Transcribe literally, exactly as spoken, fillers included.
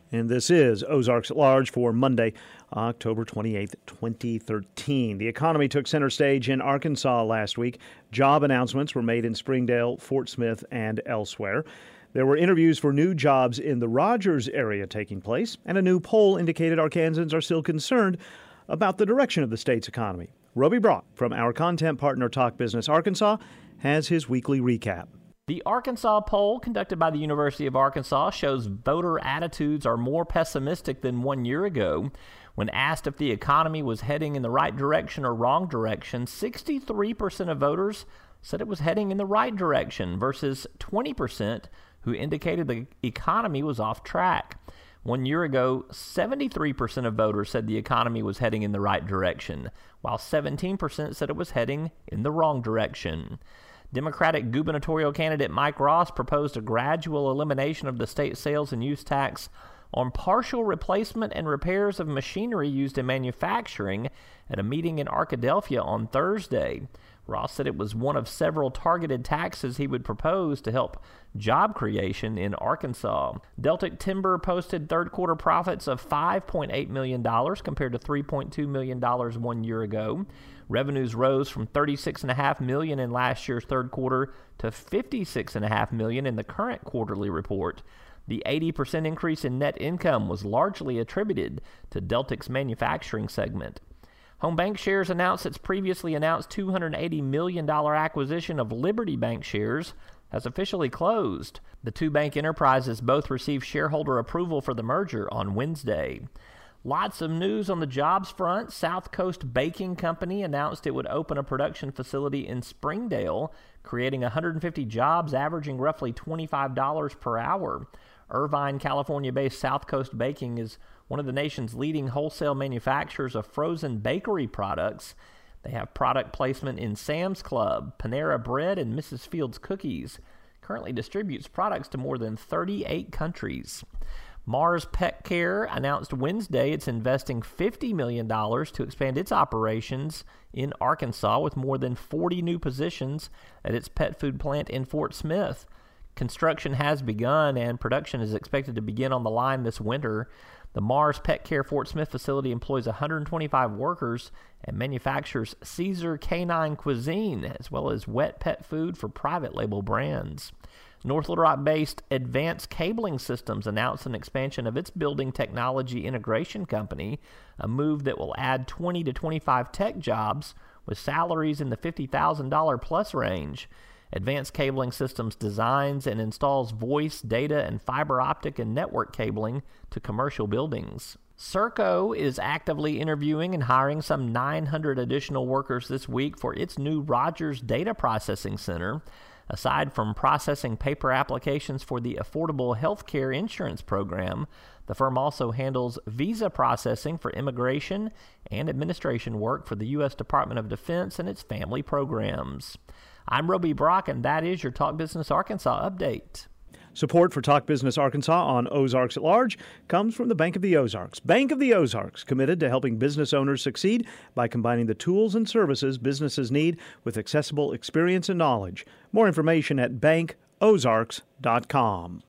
And this is Ozarks at Large for Monday, October twenty-eighth, twenty thirteen. The economy took center stage in Arkansas last week. Job announcements were made in Springdale, Fort Smith, and elsewhere. There were interviews for new jobs in the Rogers area taking place, and a new poll indicated Arkansans are still concerned about the direction of the state's economy. Roby Brock from our content partner Talk Business Arkansas has his weekly recap. The Arkansas poll conducted by the University of Arkansas shows voter attitudes are more pessimistic than one year ago. When asked if the economy was heading in the right direction or wrong direction, sixty-three percent of voters said it was heading in the right direction versus twenty percent who indicated the economy was off track. One year ago, seventy-three percent of voters said the economy was heading in the right direction, while seventeen percent said it was heading in the wrong direction. Democratic gubernatorial candidate Mike Ross proposed a gradual elimination of the state sales and use tax on partial replacement and repairs of machinery used in manufacturing at a meeting in Arkadelphia on Thursday. Ross said it was one of several targeted taxes he would propose to help job creation in Arkansas. Deltic Timber posted third quarter profits of five point eight million dollars compared to three point two million dollars one year ago. Revenues rose from thirty-six point five million dollars in last year's third quarter to fifty-six point five million dollars in the current quarterly report. The eighty percent increase in net income was largely attributed to Deltic's manufacturing segment. Home Bank Shares announced its previously announced two hundred eighty million dollars acquisition of Liberty Bank shares has officially closed. The two bank enterprises both received shareholder approval for the merger on Wednesday. Lots of news on the jobs front. South Coast Baking Company announced it would open a production facility in Springdale, creating one hundred fifty jobs averaging roughly twenty-five dollars per hour. Irvine, California-based South Coast Baking is one of the nation's leading wholesale manufacturers of frozen bakery products. They have product placement in Sam's Club, Panera Bread, and Missus Fields Cookies. Currently distributes products to more than thirty-eight countries. Mars Pet Care announced Wednesday it's investing fifty million dollars to expand its operations in Arkansas with more than forty new positions at its pet food plant in Fort Smith. Construction has begun and production is expected to begin on the line this winter. The Mars Pet Care Fort Smith facility employs one hundred twenty-five workers and manufactures Caesar canine cuisine as well as wet pet food for private label brands. North Little Rock-based Advanced Cabling Systems announced an expansion of its building technology integration company, a move that will add twenty to twenty-five tech jobs with salaries in the fifty thousand dollars plus range. Advanced Cabling Systems designs and installs voice, data, and fiber optic and network cabling to commercial buildings. Serco is actively interviewing and hiring some nine hundred additional workers this week for its new Rogers Data Processing Center. Aside from processing paper applications for the Affordable Health Care Insurance Program, the firm also handles visa processing for immigration and administration work for the U S Department of Defense and its family programs. I'm Roby Brock, and that is your Talk Business Arkansas update. Support for Talk Business Arkansas on Ozarks at Large comes from the Bank of the Ozarks. Bank of the Ozarks, committed to helping business owners succeed by combining the tools and services businesses need with accessible experience and knowledge. More information at bank ozarks dot com.